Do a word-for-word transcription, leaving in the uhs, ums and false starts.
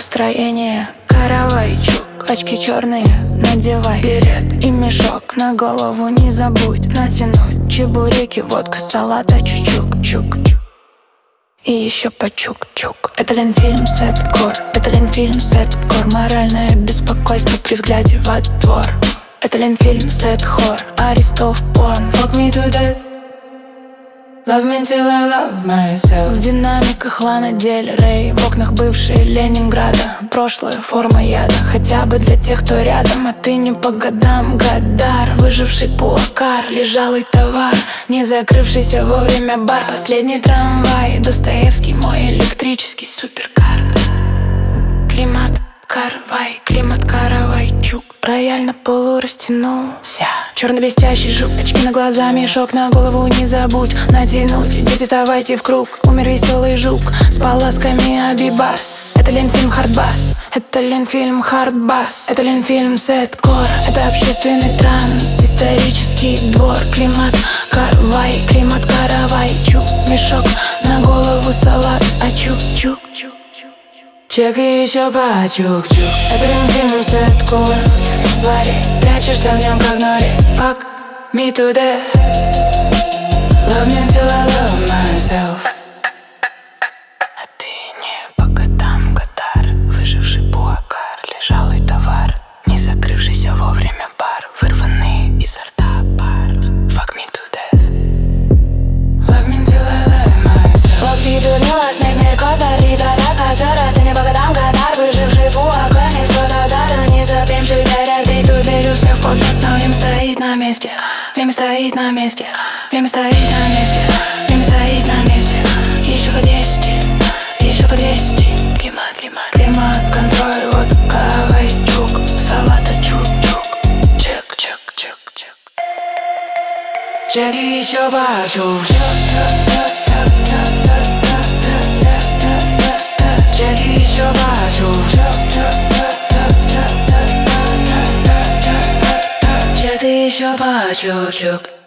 настроение. Каравайчук, очки черные надевай, берет и мешок на голову не забудь натянуть. Чебуреки, водка, салата, чучук-чук. И еще по чук-чук. Это Ленфильм сеткор, это Ленфильм сеткор. Моральное беспокойство при взгляде во двор. Это Ленфильм сетхор, Аристов порн. Fuck me to death, love me till I love myself. В динамиках Лана Дель Рей, в окнах бывшей Ленинграда. Прошлое форма яда, хотя бы для тех, кто рядом. А ты не по годам, Гадар. Выживший пуакар, лежалый товар, не закрывшийся вовремя бар. Последний трамвай, Достоевский, мой электрический суперкар. Климат Карвай, климат Каравайчук. Рояль на полу растянулся. Черно-блестящий жук, очки на глаза, мешок на голову не забудь натянуть. Дети, вставайте в круг, умер веселый жук с полосками Абибас. Это Ленфильм хардбас, это Ленфильм хардбас. Это Ленфильм сеткор, это общественный транс. Исторический двор, климат Карвай, климат Каравайчук. Мешок на голову, салат, а чук-чук-чук. Чек и еще по чук-чук. Это Ленфильм сеткор. В январе прячешься в нем как нори. Fuck me to death, love me till I love myself. А ты не по годам, Гадар. Выживший пуакар, лежалый товар, не закрывшийся вовремя бар, вырванный изо рта пар. Fuck me to death, love me till I love myself. Лоб видурила, снег меркота, рита, рака, зора. Ты не по годам, Гадар. Выживший пуакар, не что-то дара, не забивший горят. Ты тут берешь всех в подлет, но время стоит на месте. Время стоит на месте, время стоит на месте, время стоит на месте. Еще по десяти, еще по десяти. Климат, климат, климат, контроль, вот Каравайчук. Салата, чук-чук. Чек, чек, чек, чек. Чек и еще по чук-чук. Чек и еще по чук-чук. Чек и еще по чук-чук.